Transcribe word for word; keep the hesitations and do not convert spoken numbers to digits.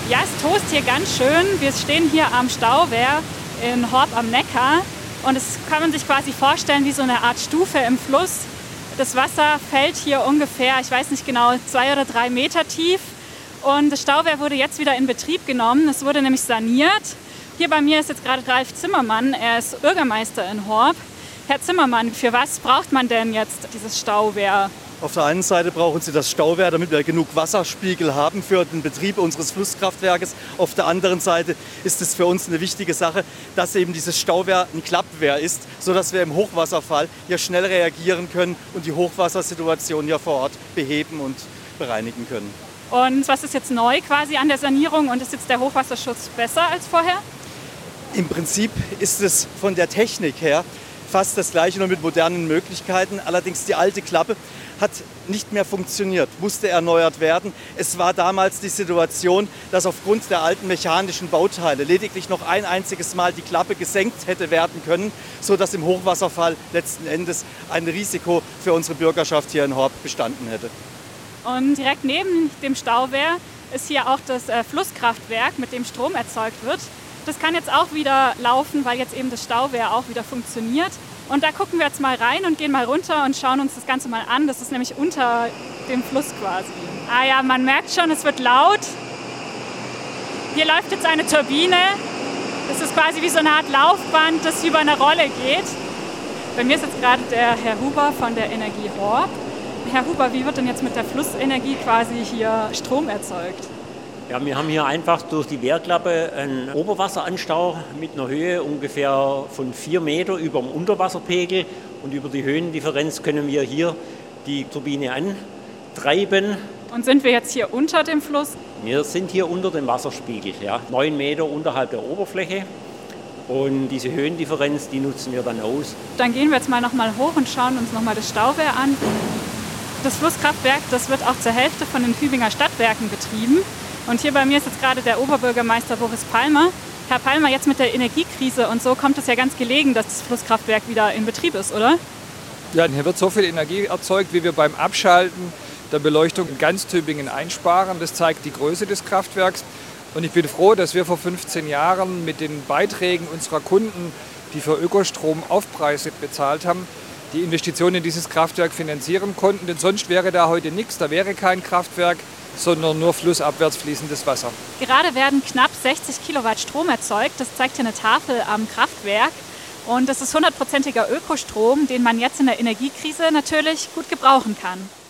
Ja, es tost hier ganz schön. Wir stehen hier am Stauwehr in Horb am Neckar und es kann man sich quasi vorstellen wie so eine Art Stufe im Fluss. Das Wasser fällt hier ungefähr, ich weiß nicht genau, zwei oder drei Meter tief und das Stauwehr wurde jetzt wieder in Betrieb genommen. Es wurde nämlich saniert. Hier bei mir ist jetzt gerade Ralf Zimmermann, er ist Bürgermeister in Horb. Herr Zimmermann, für was braucht man denn jetzt dieses Stauwehr? Auf der einen Seite brauchen Sie das Stauwehr, damit wir genug Wasserspiegel haben für den Betrieb unseres Flusskraftwerkes. Auf der anderen Seite ist es für uns eine wichtige Sache, dass eben dieses Stauwehr ein Klappwehr ist, sodass wir im Hochwasserfall hier schnell reagieren können und die Hochwassersituation hier vor Ort beheben und bereinigen können. Und was ist jetzt neu quasi an der Sanierung und ist jetzt der Hochwasserschutz besser als vorher? Im Prinzip ist es von der Technik her fast das Gleiche, nur mit modernen Möglichkeiten. Allerdings die alte Klappe hat nicht mehr funktioniert, musste erneuert werden. Es war damals die Situation, dass aufgrund der alten mechanischen Bauteile lediglich noch ein einziges Mal die Klappe gesenkt hätte werden können, sodass im Hochwasserfall letzten Endes ein Risiko für unsere Bürgerschaft hier in Horb bestanden hätte. Und direkt neben dem Stauwehr ist hier auch das Flusskraftwerk, mit dem Strom erzeugt wird. Das kann jetzt auch wieder laufen, weil jetzt eben das Stauwehr auch wieder funktioniert. Und da gucken wir jetzt mal rein und gehen mal runter und schauen uns das Ganze mal an. Das ist nämlich unter dem Fluss quasi. Ah ja, man merkt schon, es wird laut. Hier läuft jetzt eine Turbine. Das ist quasi wie so eine Art Laufband, das über eine Rolle geht. Bei mir ist jetzt gerade der Herr Huber von der Energie Horb. Herr Huber, wie wird denn jetzt mit der Flussenergie quasi hier Strom erzeugt? Ja, wir haben hier einfach durch die Wehrklappe einen Oberwasseranstau mit einer Höhe ungefähr von vier Meter über dem Unterwasserpegel. Und über die Höhendifferenz können wir hier die Turbine antreiben. Und sind wir jetzt hier unter dem Fluss? Wir sind hier unter dem Wasserspiegel, ja, neun Meter unterhalb der Oberfläche. Und diese Höhendifferenz, die nutzen wir dann aus. Dann gehen wir jetzt mal noch mal hoch und schauen uns noch mal das Stauwehr an. Das Flusskraftwerk, das wird auch zur Hälfte von den Tübinger Stadtwerken betrieben. Und hier bei mir ist jetzt gerade der Oberbürgermeister Boris Palmer. Herr Palmer, jetzt mit der Energiekrise und so kommt es ja ganz gelegen, dass das Flusskraftwerk wieder in Betrieb ist, oder? Ja, hier wird so viel Energie erzeugt, wie wir beim Abschalten der Beleuchtung in ganz Tübingen einsparen. Das zeigt die Größe des Kraftwerks. Und ich bin froh, dass wir vor fünfzehn Jahren mit den Beiträgen unserer Kunden, die für Ökostrom Aufpreise bezahlt haben, die Investitionen in dieses Kraftwerk finanzieren konnten. Denn sonst wäre da heute nichts, da wäre kein Kraftwerk, sondern nur flussabwärts fließendes Wasser. Gerade werden knapp sechzig Kilowatt Strom erzeugt. Das zeigt hier eine Tafel am Kraftwerk. Und das ist hundertprozentiger Ökostrom, den man jetzt in der Energiekrise natürlich gut gebrauchen kann.